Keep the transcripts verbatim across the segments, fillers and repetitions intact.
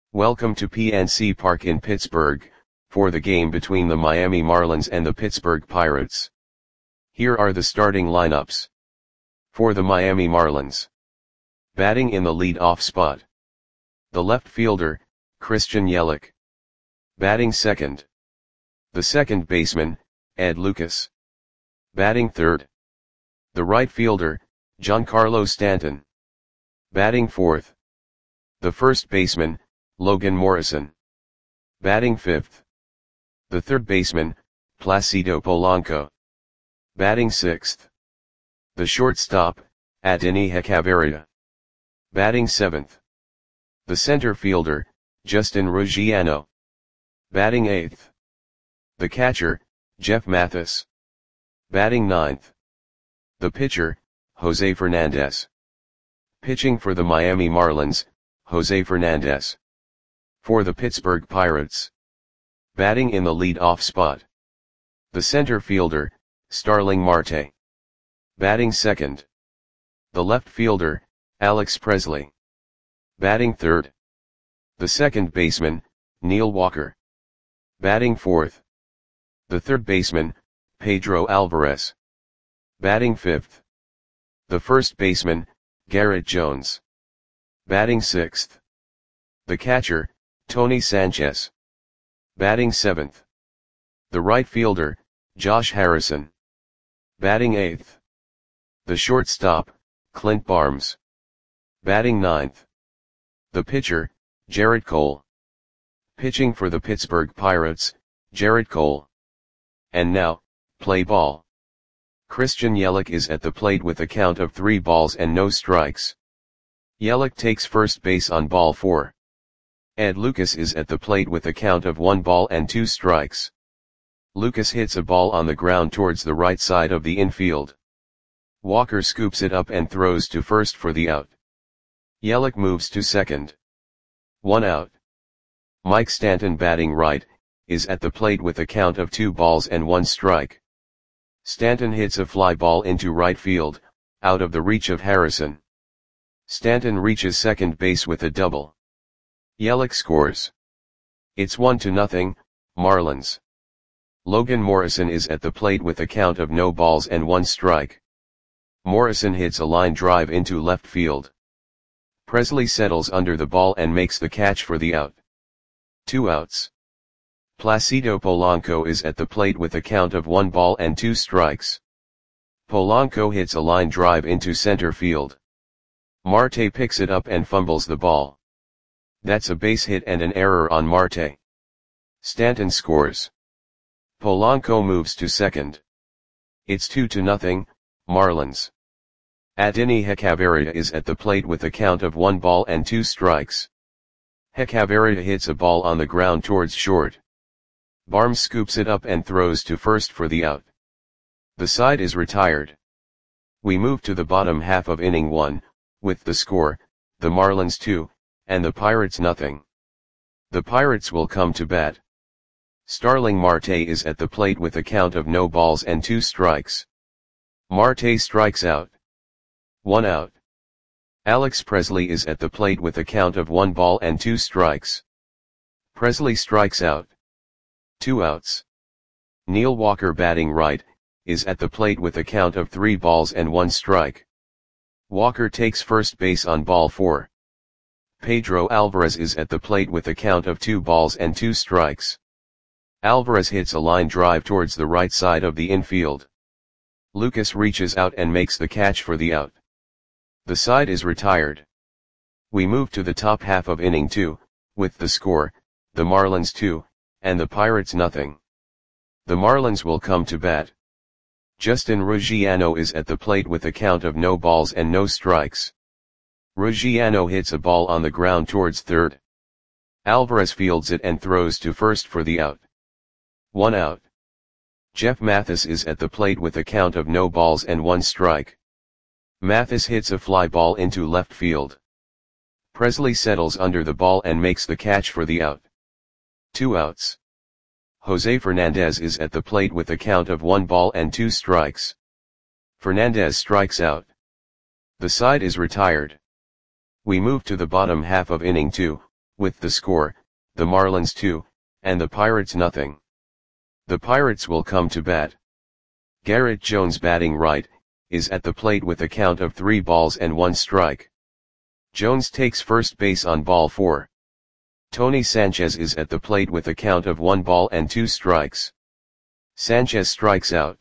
Welcome to P N C Park in Pittsburgh, for the game between the Miami Marlins and the Pittsburgh Pirates. Here are the starting lineups. For the Miami Marlins. Batting in the lead-off spot. The left fielder, Christian Yelich. Batting second. The second baseman, Ed Lucas. Batting third. The right fielder, Giancarlo Stanton. Batting fourth. The first baseman, Logan Morrison. Batting fifth. The third baseman, Placido Polanco. Batting sixth. The shortstop, Adeiny Hechavarria. Batting seventh. The center fielder, Justin Ruggiano. Batting eighth. The catcher, Jeff Mathis. Batting ninth. The pitcher, Jose Fernandez. Pitching for the Miami Marlins, Jose Fernandez. For the Pittsburgh Pirates. Batting in the lead-off spot. The center fielder, Starling Marte. Batting second. The left fielder, Alex Presley. Batting third. The second baseman, Neil Walker. Batting fourth. The third baseman, Pedro Alvarez. Batting fifth. The first baseman, Garrett Jones. Batting sixth. The catcher, Tony Sanchez. Batting seventh. The right fielder, Josh Harrison. Batting eighth. The shortstop, Clint Barnes. Batting ninth. The pitcher, Gerrit Cole. Pitching for the Pittsburgh Pirates, Gerrit Cole. And now, play ball. Christian Yelich is at the plate with a count of three balls and no strikes. Yelich takes first base on ball four. Ed Lucas is at the plate with a count of one ball and two strikes. Lucas hits a ball on the ground towards the right side of the infield. Walker scoops it up and throws to first for the out. Yelich moves to second. One out. Mike Stanton, batting right, is at the plate with a count of two balls and one strike. Stanton hits a fly ball into right field, out of the reach of Harrison. Stanton reaches second base with a double. Yelich scores. It's one to nothing, Marlins. Logan Morrison is at the plate with a count of no balls and one strike. Morrison hits a line drive into left field. Presley settles under the ball and makes the catch for the out. Two outs. Placido Polanco is at the plate with a count of one ball and two strikes. Polanco hits a line drive into center field. Marte picks it up and fumbles the ball. That's a base hit and an error on Marte. Stanton scores. Polanco moves to second. It's two to nothing, Marlins. Adeiny Hechavarria is at the plate with a count of one ball and two strikes. Hechavarria hits a ball on the ground towards short. Barnes scoops it up and throws to first for the out. The side is retired. We move to the bottom half of inning one, with the score, the Marlins two, and the Pirates nothing. The Pirates will come to bat. Starling Marte is at the plate with a count of no balls and two strikes. Marte strikes out. One out. Alex Presley is at the plate with a count of one ball and two strikes. Presley strikes out. Two outs. Neil Walker, batting right, is at the plate with a count of three balls and one strike. Walker takes first base on ball four. Pedro Alvarez is at the plate with a count of two balls and two strikes. Alvarez hits a line drive towards the right side of the infield. Lucas reaches out and makes the catch for the out. The side is retired. We move to the top half of inning two, with the score, the Marlins two, and the Pirates nothing. The Marlins will come to bat. Justin Ruggiano is at the plate with a count of no balls and no strikes. Ruggiano hits a ball on the ground towards third. Alvarez fields it and throws to first for the out. One out. Jeff Mathis is at the plate with a count of no balls and one strike. Mathis hits a fly ball into left field. Presley settles under the ball and makes the catch for the out. Two outs. Jose Fernandez is at the plate with a count of one ball and two strikes. Fernandez strikes out. The side is retired. We move to the bottom half of inning two, With the score, the Marlins two, and the Pirates nothing. The Pirates will come to bat. Garrett Jones batting right, is at the plate with a count of three balls and one strike. Jones takes first base on ball four. Tony Sanchez is at the plate with a count of one ball and two strikes. Sanchez strikes out.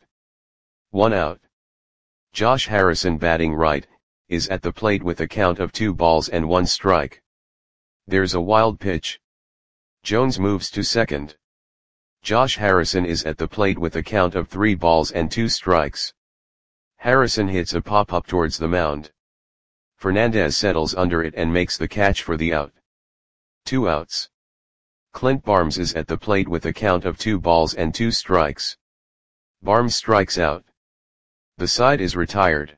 One out. Josh Harrison batting right, is at the plate with a count of two balls and one strike. There's a wild pitch. Jones moves to second. Josh Harrison is at the plate with a count of three balls and two strikes. Harrison hits a pop-up towards the mound. Fernandez settles under it and makes the catch for the out. Two outs. Clint Barnes is at the plate with a count of two balls and two strikes. Barnes strikes out. The side is retired.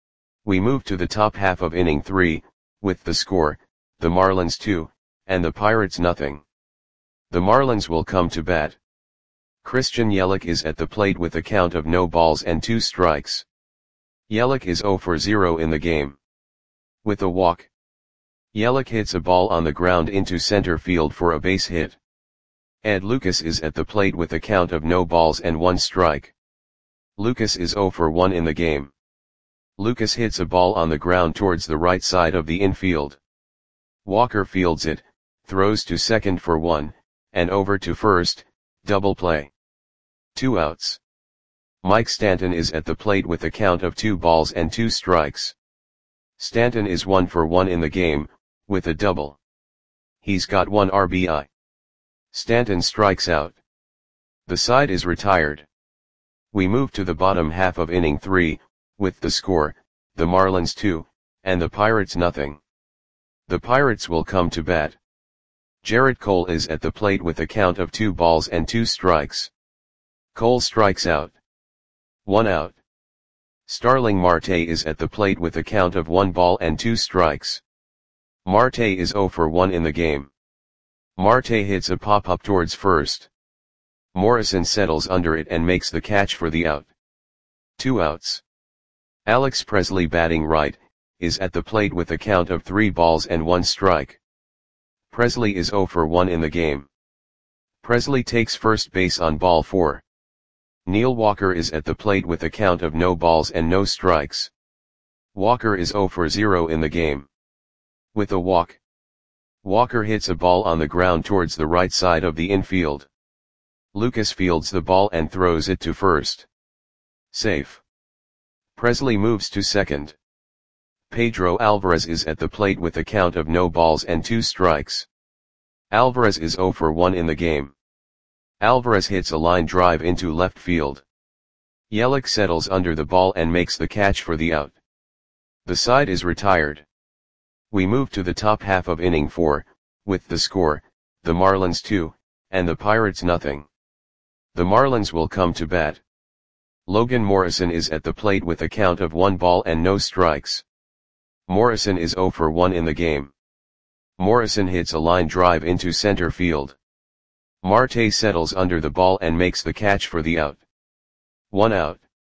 We move to the top half of inning three, with the score, the Marlins two, and the Pirates nothing. The Marlins will come to bat. Christian Yelich is at the plate with a count of no balls and two strikes. Yelich is zero for zero in the game. With a walk. Yelich hits a ball on the ground into center field for a base hit. Ed Lucas is at the plate with a count of no balls and one strike. Lucas is zero for one in the game. Lucas hits a ball on the ground towards the right side of the infield. Walker fields it, throws to second for one, and over to first, double play. Two outs. Mike Stanton is at the plate with a count of two balls and two strikes. Stanton is one for one in the game, with a double. He's got one R B I. Stanton strikes out. The side is retired. We move to the bottom half of inning three, with the score, the Marlins two, and the Pirates nothing. The Pirates will come to bat. Jarrett Cole is at the plate with a count of two balls and two strikes. Cole strikes out. One out. Starling Marte is at the plate with a count of one ball and two strikes. Marte is zero for one in the game. Marte hits a pop-up towards first. Morrison settles under it and makes the catch for the out. Two outs. Alex Presley batting right, is at the plate with a count of three balls and one strike. Presley is zero for one in the game. Presley takes first base on ball four. Neil Walker is at the plate with a count of no balls and no strikes. Walker is zero for zero in the game. With a walk. Walker hits a ball on the ground towards the right side of the infield. Lucas fields the ball and throws it to first. Safe. Presley moves to second. Pedro Alvarez is at the plate with a count of no balls and two strikes. Alvarez is zero for one in the game. Alvarez hits a line drive into left field. Yelich settles under the ball and makes the catch for the out. The side is retired. We move to the top half of inning four, with the score, the Marlins two, and the Pirates nothing. The Marlins will come to bat. Logan Morrison is at the plate with a count of one ball and no strikes. Morrison is zero for one in the game. Morrison hits a line drive into center field. Marte settles under the ball and makes the catch for the out. One out.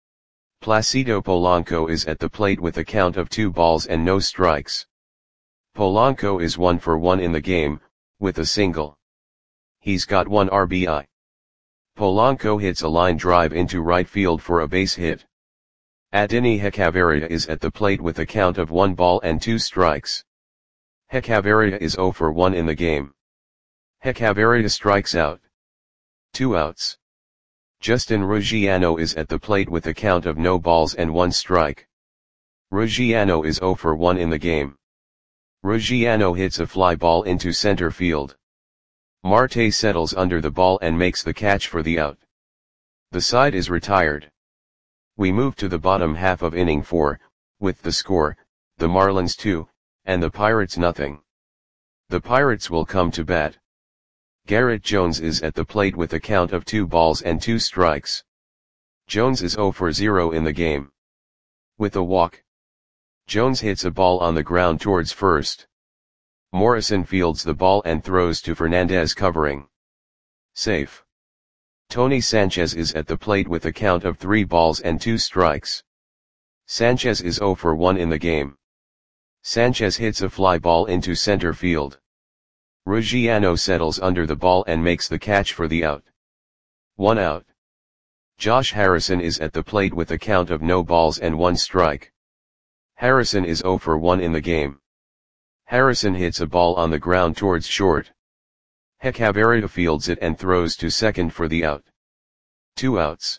Placido Polanco is at the plate with a count of two balls and no strikes. Polanco is one for one in the game, with a single. He's got one R B I. Polanco hits a line drive into right field for a base hit. Adeiny Hechavarria is at the plate with a count of one ball and two strikes. Hechavarria is zero for one in the game. Hechavarria strikes out. Two outs. Justin Ruggiano is at the plate with a count of no balls and one strike. Ruggiano is zero for one in the game. Ruggiano hits a fly ball into center field. Marte settles under the ball and makes the catch for the out. The side is retired. We move to the bottom half of inning four, with the score, the Marlins two, and the Pirates nothing. The Pirates will come to bat. Garrett Jones is at the plate with a count of two balls and two strikes. Jones is zero for zero in the game. With a walk. Jones hits a ball on the ground towards first. Morrison fields the ball and throws to Fernandez covering. Safe. Tony Sanchez is at the plate with a count of three balls and two strikes. Sanchez is zero for one in the game. Sanchez hits a fly ball into center field. Ruggiano settles under the ball and makes the catch for the out. One out. Josh Harrison is at the plate with a count of no balls and one strike. Harrison is zero for one in the game. Harrison hits a ball on the ground towards short. Hechavarria fields it and throws to second for the out. Two outs.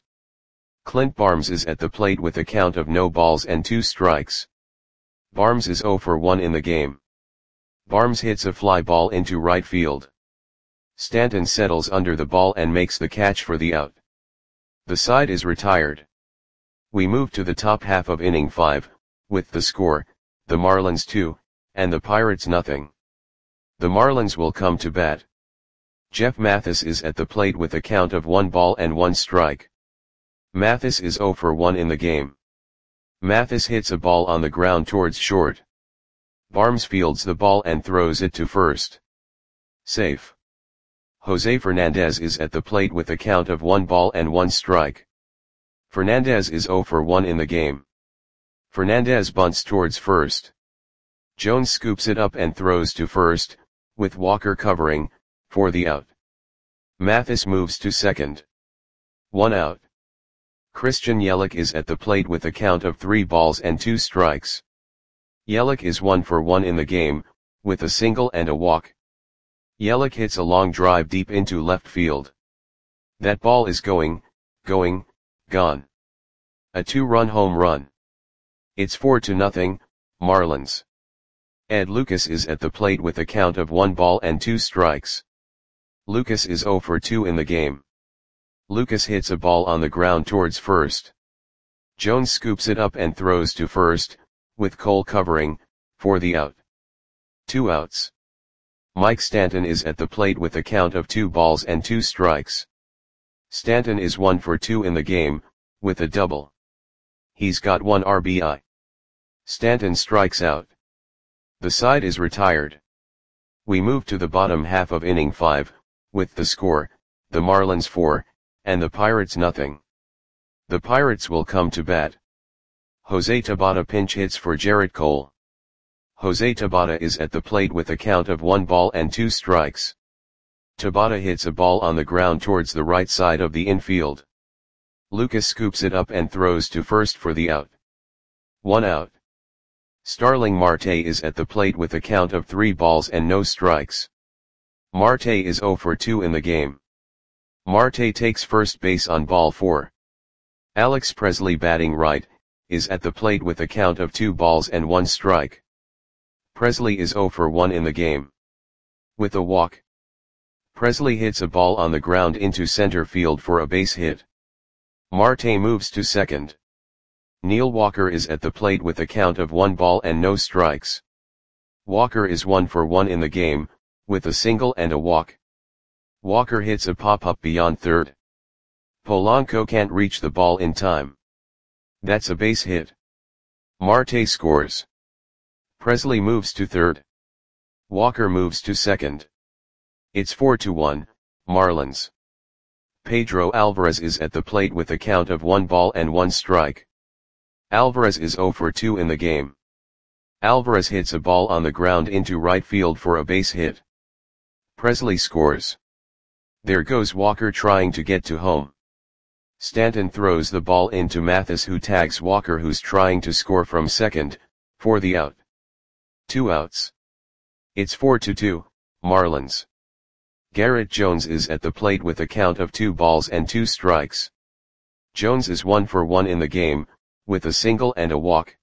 Clint Barnes is at the plate with a count of no balls and two strikes. Barnes is zero for one in the game. Barnes hits a fly ball into right field. Stanton settles under the ball and makes the catch for the out. The side is retired. We move to the top half of inning five, with the score, the Marlins two, and the Pirates nothing. The Marlins will come to bat. Jeff Mathis is at the plate with a count of one ball and one strike. Mathis is zero for one in the game. Mathis hits a ball on the ground towards short. Barnes fields the ball and throws it to first. Safe. Jose Fernandez is at the plate with a count of one ball and one strike. Fernandez is zero for one in the game. Fernandez bunts towards first. Jones scoops it up and throws to first, with Walker covering, for the out. Mathis moves to second. One out. Christian Yelich is at the plate with a count of three balls and two strikes. Yelich is one for one in the game, with a single and a walk. Yelich hits a long drive deep into left field. That ball is going, going, gone. A two-run home run. It's four to nothing, Marlins. Ed Lucas is at the plate with a count of one ball and two strikes. Lucas is zero for two in the game. Lucas hits a ball on the ground towards first. Jones scoops it up and throws to first, with Cole covering, for the out. Two outs. Mike Stanton is at the plate with a count of two balls and two strikes. Stanton is one for two in the game, with a double. He's got one R B I. Stanton strikes out. The side is retired. We move to the bottom half of inning five, with the score, the Marlins four, and the Pirates nothing. The Pirates will come to bat. Jose Tabata pinch hits for Jarrett Cole. Jose Tabata is at the plate with a count of one ball and two strikes. Tabata hits a ball on the ground towards the right side of the infield. Lucas scoops it up and throws to first for the out. One out. Starling Marte is at the plate with a count of three balls and no strikes. Marte is zero for two in the game. Marte takes first base on ball four. Alex Presley batting right, is at the plate with a count of two balls and one strike. Presley is zero for one in the game. With a walk. Presley hits a ball on the ground into center field for a base hit. Marte moves to second. Neil Walker is at the plate with a count of one ball and no strikes. Walker is one for one in the game, with a single and a walk. Walker hits a pop-up beyond third. Polanco can't reach the ball in time. That's a base hit. Marte scores. Presley moves to third. Walker moves to second. It's four to one, Marlins. Pedro Alvarez is at the plate with a count of one ball and one strike. Alvarez is zero for two in the game. Alvarez hits a ball on the ground into right field for a base hit. Presley scores. There goes Walker trying to get to home. Stanton throws the ball into Mathis, who tags Walker, who's trying to score from second, for the out. Two outs. It's four to two, Marlins. Garrett Jones is at the plate with a count of two balls and two strikes. Jones is one for one in the game, with a single and a walk.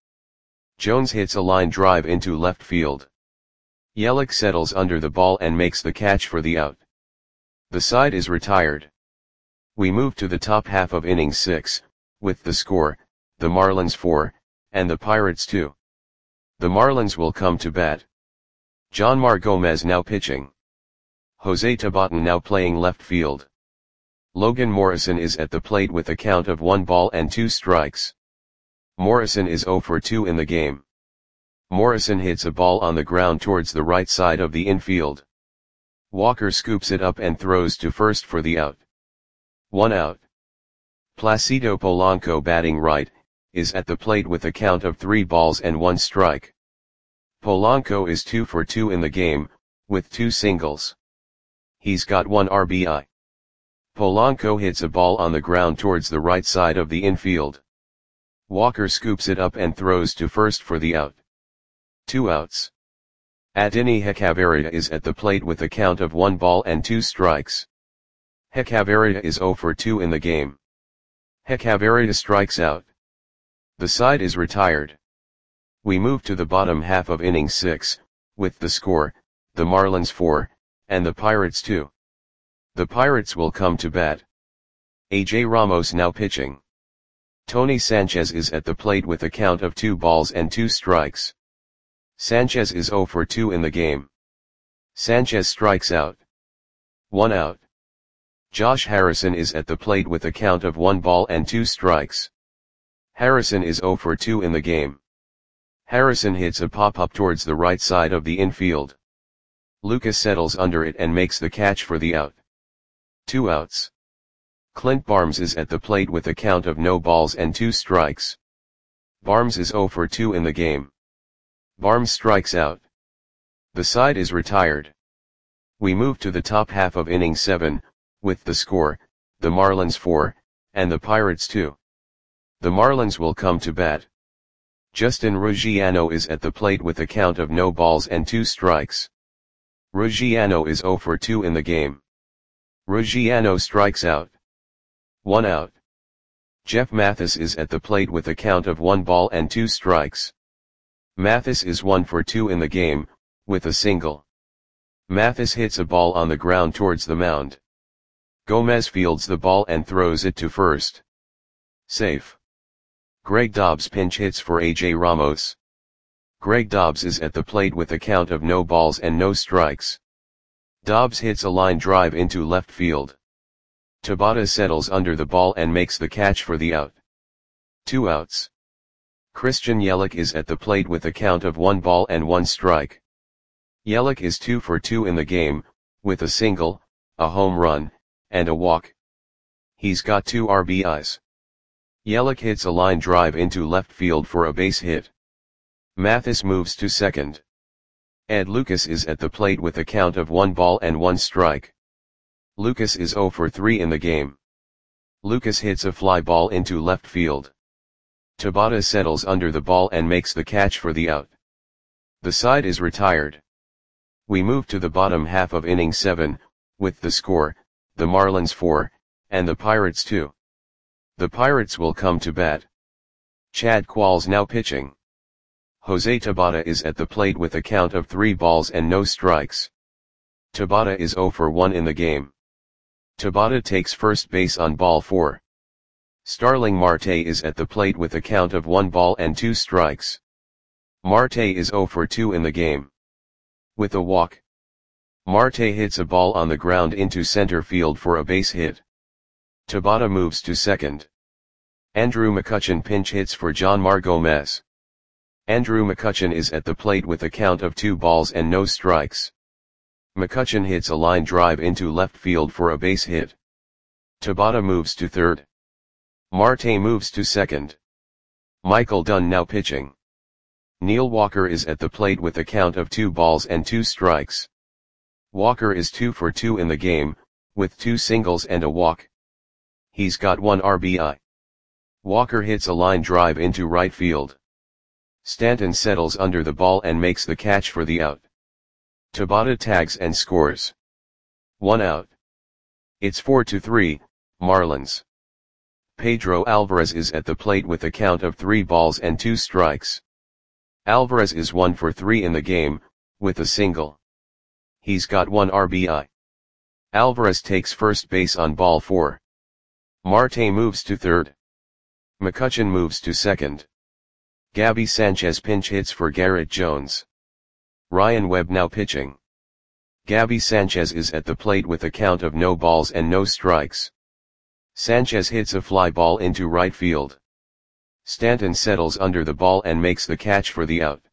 Jones hits a line drive into left field. Yelich settles under the ball and makes the catch for the out. The side is retired. We move to the top half of inning six, with the score, the Marlins four, and the Pirates two. The Marlins will come to bat. Jonmar Gomez now pitching. Jose Tabata now playing left field. Logan Morrison is at the plate with a count of one ball and two strikes. Morrison is zero for two in the game. Morrison hits a ball on the ground towards the right side of the infield. Walker scoops it up and throws to first for the out. One out. Placido Polanco batting right, is at the plate with a count of three balls and one strike. Polanco is two for two in the game, with two singles. He's got one R B I. Polanco hits a ball on the ground towards the right side of the infield. Walker scoops it up and throws to first for the out. Two outs. Adeiny Hechavarria is at the plate with a count of one ball and two strikes. Hechavarria is zero for two in the game. Hechavarria strikes out. The side is retired. We move to the bottom half of inning six, with the score, the Marlins four, and the Pirates two. The Pirates will come to bat. A J Ramos now pitching. Tony Sanchez is at the plate with a count of two balls and two strikes. Sanchez is zero for two in the game. Sanchez strikes out. One out. Josh Harrison is at the plate with a count of one ball and two strikes. Harrison is zero for two in the game. Harrison hits a pop-up towards the right side of the infield. Lucas settles under it and makes the catch for the out. Two outs. Clint Barnes is at the plate with a count of no balls and two strikes. Barnes is zero for two in the game. Barnes strikes out. The side is retired. We move to the top half of inning seven, with the score, the Marlins four, and the Pirates two. The Marlins will come to bat. Justin Ruggiano is at the plate with a count of no balls and two strikes. Ruggiano is zero for two in the game. Ruggiano strikes out. One out. Jeff Mathis is at the plate with a count of one ball and two strikes. Mathis is one for two in the game, with a single. Mathis hits a ball on the ground towards the mound. Gomez fields the ball and throws it to first. Safe. Greg Dobbs pinch hits for A J Ramos. Greg Dobbs is at the plate with a count of no balls and no strikes. Dobbs hits a line drive into left field. Tabata settles under the ball and makes the catch for the out. Two outs. Christian Yelich is at the plate with a count of one ball and one strike. Yelich is two for two in the game, with a single, a home run, and a walk. He's got two R B Is. Yelich hits a line drive into left field for a base hit. Mathis moves to second. Ed Lucas is at the plate with a count of one ball and one strike. Lucas is zero for three in the game. Lucas hits a fly ball into left field. Tabata settles under the ball and makes the catch for the out. The side is retired. We move to the bottom half of inning seven, with the score, the Marlins four, and the Pirates two. The Pirates will come to bat. Chad Qualls now pitching. Jose Tabata is at the plate with a count of three balls and no strikes. Tabata is zero for one in the game. Tabata takes first base on ball four. Starling Marte is at the plate with a count of one ball and two strikes. Marte is zero for two in the game. With a walk. Marte hits a ball on the ground into center field for a base hit. Tabata moves to second. Andrew McCutchen pinch hits for Jonmar Gomez. Andrew McCutchen is at the plate with a count of two balls and no strikes. McCutchen hits a line drive into left field for a base hit. Tabata moves to third. Marte moves to second. Michael Dunn now pitching. Neil Walker is at the plate with a count of two balls and two strikes. Walker is two for two in the game, with two singles and a walk. He's got one R B I. Walker hits a line drive into right field. Stanton settles under the ball and makes the catch for the out. Tabata tags and scores. One out. It's four to three, Marlins. Pedro Alvarez is at the plate with a count of three balls and two strikes. Alvarez is one for three in the game, with a single. He's got one R B I. Alvarez takes first base on ball four. Marte moves to third. McCutchen moves to second. Gabby Sanchez pinch hits for Garrett Jones. Ryan Webb now pitching. Gabby Sanchez is at the plate with a count of no balls and no strikes. Sanchez hits a fly ball into right field. Stanton settles under the ball and makes the catch for the out.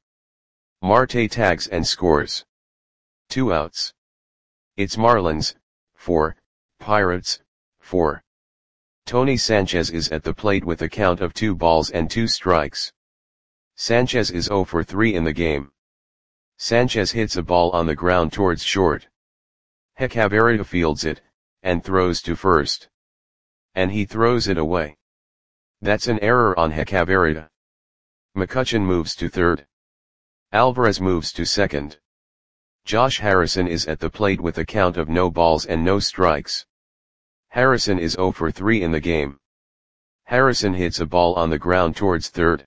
Marte tags and scores. Two outs. It's Marlins, four, Pirates, four. Tony Sanchez is at the plate with a count of two balls and two strikes. Sanchez is zero for three in the game. Sanchez hits a ball on the ground towards short. Hechavarria fields it, and throws to first. And he throws it away. That's an error on Hechavarria. McCutchen moves to third. Alvarez moves to second. Josh Harrison is at the plate with a count of no balls and no strikes. Harrison is zero for three in the game. Harrison hits a ball on the ground towards third.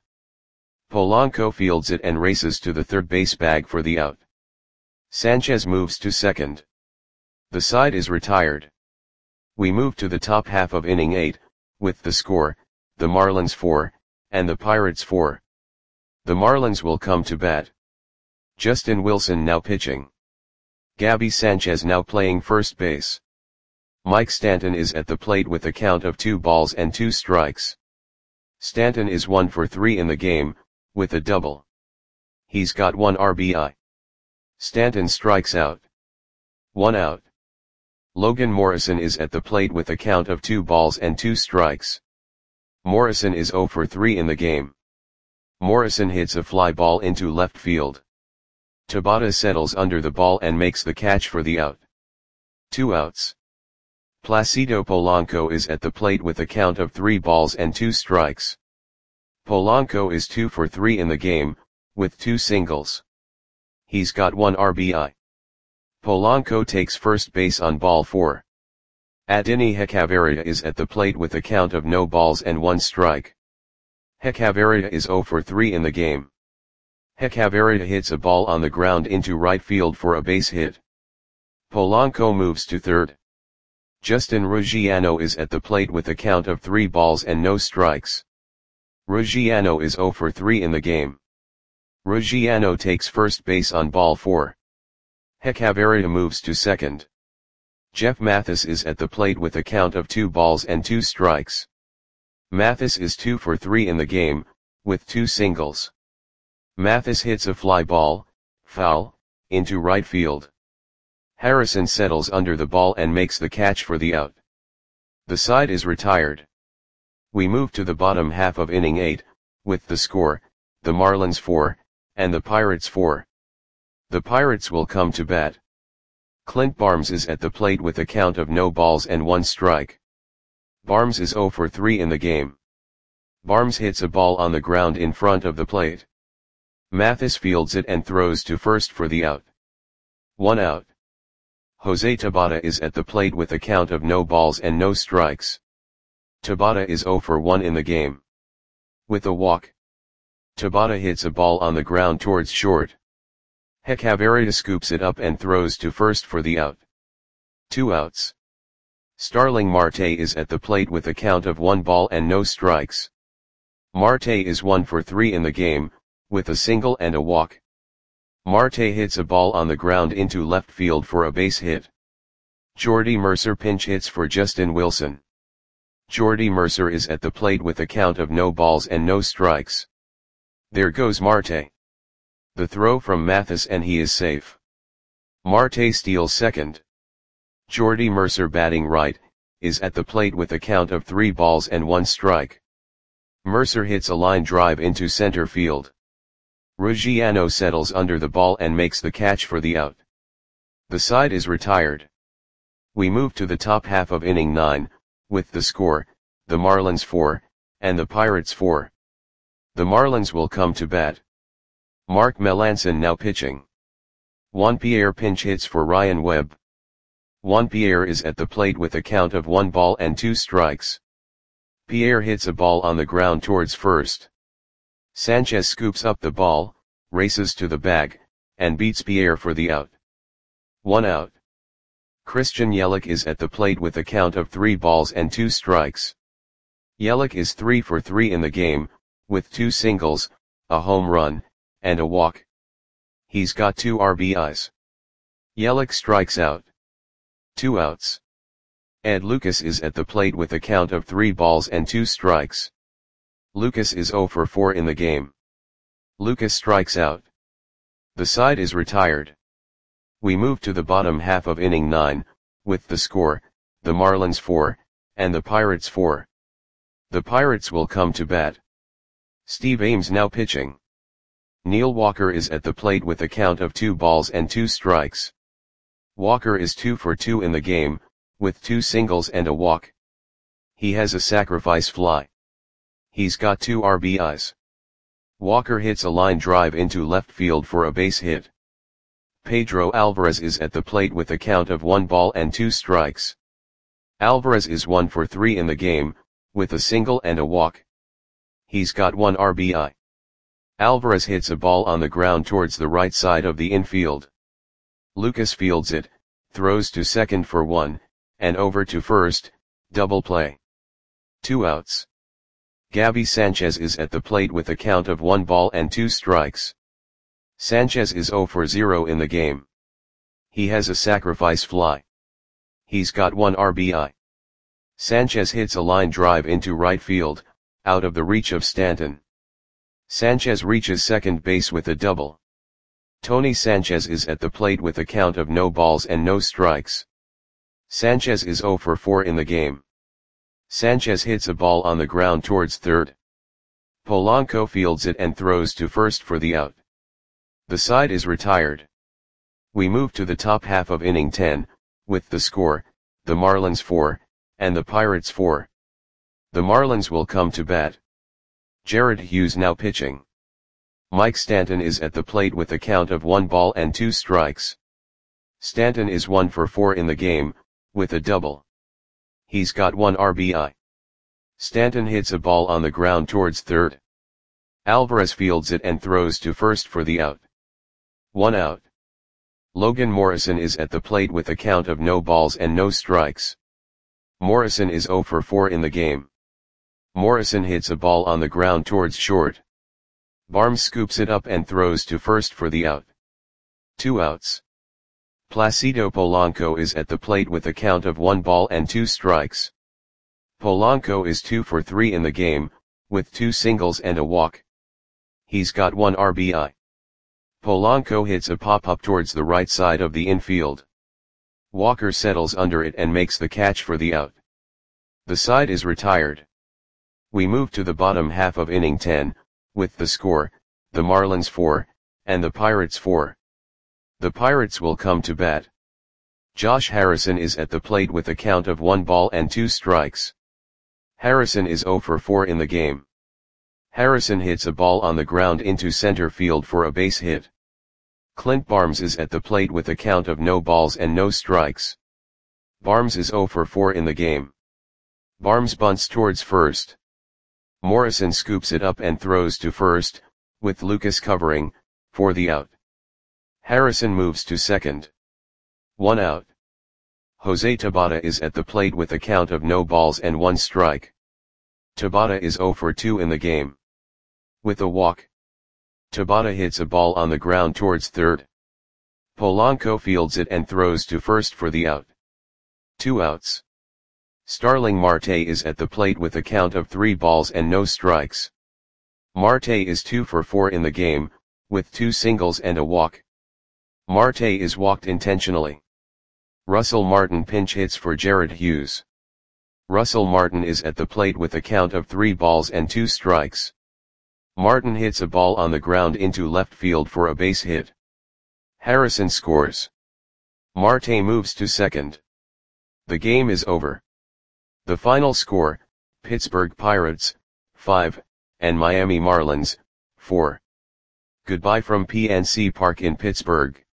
Polanco fields it and races to the third base bag for the out. Sanchez moves to second. The side is retired. We move to the top half of inning eight, with the score, the Marlins four, and the Pirates four. The Marlins will come to bat. Justin Wilson now pitching. Gabby Sanchez now playing first base. Mike Stanton is at the plate with a count of two balls and two strikes. Stanton is one for three in the game, with a double. He's got one R B I. Stanton strikes out. One out. Logan Morrison is at the plate with a count of two balls and two strikes. Morrison is zero for three in the game. Morrison hits a fly ball into left field. Tabata settles under the ball and makes the catch for the out. Two outs. Placido Polanco is at the plate with a count of three balls and two strikes. Polanco is two for three in the game, with two singles. He's got one R B I. Polanco takes first base on ball four. Adeiny Hechavarria is at the plate with a count of no balls and one strike. Hechavarria is zero for three in the game. Hechavarria hits a ball on the ground into right field for a base hit. Polanco moves to third. Justin Ruggiano is at the plate with a count of three balls and no strikes. Ruggiano is zero for three in the game. Ruggiano takes first base on ball four. Hechavarria moves to second. Jeff Mathis is at the plate with a count of two balls and two strikes. Mathis is two for three in the game, with two singles. Mathis hits a fly ball, foul, into right field. Harrison settles under the ball and makes the catch for the out. The side is retired. We move to the bottom half of inning eight, with the score, the Marlins four, and the Pirates four. The Pirates will come to bat. Clint Barnes is at the plate with a count of no balls and one strike. Barnes is zero for three in the game. Barnes hits a ball on the ground in front of the plate. Mathis fields it and throws to first for the out. One out. Jose Tabata is at the plate with a count of no balls and no strikes. Tabata is zero for one in the game. With a walk. Tabata hits a ball on the ground towards short. Hechavarria scoops it up and throws to first for the out. Two outs. Starling Marte is at the plate with a count of one ball and no strikes. Marte is one for three in the game, with a single and a walk. Marte hits a ball on the ground into left field for a base hit. Jordy Mercer pinch hits for Justin Wilson. Jordy Mercer is at the plate with a count of no balls and no strikes. There goes Marte. The throw from Mathis and he is safe. Marte steals second. Jordy Mercer batting right, is at the plate with a count of three balls and one strike. Mercer hits a line drive into center field. Ruggiano settles under the ball and makes the catch for the out. The side is retired. We move to the top half of inning nine, with the score, the Marlins four, and the Pirates four. The Marlins will come to bat. Mark Melancon now pitching. Juan Pierre pinch hits for Ryan Webb. Juan Pierre is at the plate with a count of one ball and two strikes. Pierre hits a ball on the ground towards first. Sanchez scoops up the ball, races to the bag, and beats Pierre for the out. One out. Christian Yelich is at the plate with a count of three balls and two strikes. Yelich is three for three in the game, with two singles, a home run, and a walk. He's got two R B Is. Yelich strikes out. Two outs. Ed Lucas is at the plate with a count of three balls and two strikes. Lucas is zero for four in the game. Lucas strikes out. The side is retired. We move to the bottom half of inning nine, with the score, the Marlins four, and the Pirates four. The Pirates will come to bat. Steve Ames now pitching. Neil Walker is at the plate with a count of two balls and two strikes. Walker is two for two in the game, with two singles and a walk. He has a sacrifice fly. He's got two R B Is. Walker hits a line drive into left field for a base hit. Pedro Alvarez is at the plate with a count of one ball and two strikes. Alvarez is one for three in the game, with a single and a walk. He's got one R B I. Alvarez hits a ball on the ground towards the right side of the infield. Lucas fields it, throws to second for one, and over to first, double play. Two outs. Gabby Sanchez is at the plate with a count of one ball and two strikes. Sanchez is zero for zero in the game. He has a sacrifice fly. He's got one R B I. Sanchez hits a line drive into right field, out of the reach of Stanton. Sanchez reaches second base with a double. Tony Sanchez is at the plate with a count of no balls and no strikes. Sanchez is zero for four in the game. Sanchez hits a ball on the ground towards third. Polanco fields it and throws to first for the out. The side is retired. We move to the top half of inning ten, with the score, the Marlins four, and the Pirates four. The Marlins will come to bat. Jared Hughes now pitching. Mike Stanton is at the plate with a count of one ball and two strikes. Stanton is one for four in the game, with a double. He's got one R B I. Stanton hits a ball on the ground towards third. Alvarez fields it and throws to first for the out. One out. Logan Morrison is at the plate with a count of no balls and no strikes. Morrison is zero for four in the game. Morrison hits a ball on the ground towards short. Barnes scoops it up and throws to first for the out. Two outs. Placido Polanco is at the plate with a count of one ball and two strikes. Polanco is two for three in the game, with two singles and a walk. He's got one R B I. Polanco hits a pop-up towards the right side of the infield. Walker settles under it and makes the catch for the out. The side is retired. We move to the bottom half of inning ten, with the score, the Marlins four, and the Pirates four. The Pirates will come to bat. Josh Harrison is at the plate with a count of one ball and two strikes. Harrison is zero for four in the game. Harrison hits a ball on the ground into center field for a base hit. Clint Barnes is at the plate with a count of no balls and no strikes. Barnes is zero for four in the game. Barnes bunts towards first. Morrison scoops it up and throws to first, with Lucas covering, for the out. Harrison moves to second. One out. Jose Tabata is at the plate with a count of no balls and one strike. Tabata is zero for two in the game. With a walk. Tabata hits a ball on the ground towards third. Polanco fields it and throws to first for the out. Two outs. Starling Marte is at the plate with a count of three balls and no strikes. Marte is two for four in the game, with two singles and a walk. Marte is walked intentionally. Russell Martin pinch hits for Jared Hughes. Russell Martin is at the plate with a count of three balls and two strikes. Martin hits a ball on the ground into left field for a base hit. Harrison scores. Marte moves to second. The game is over. The final score, Pittsburgh Pirates, five, and Miami Marlins, four. Goodbye from P N C Park in Pittsburgh.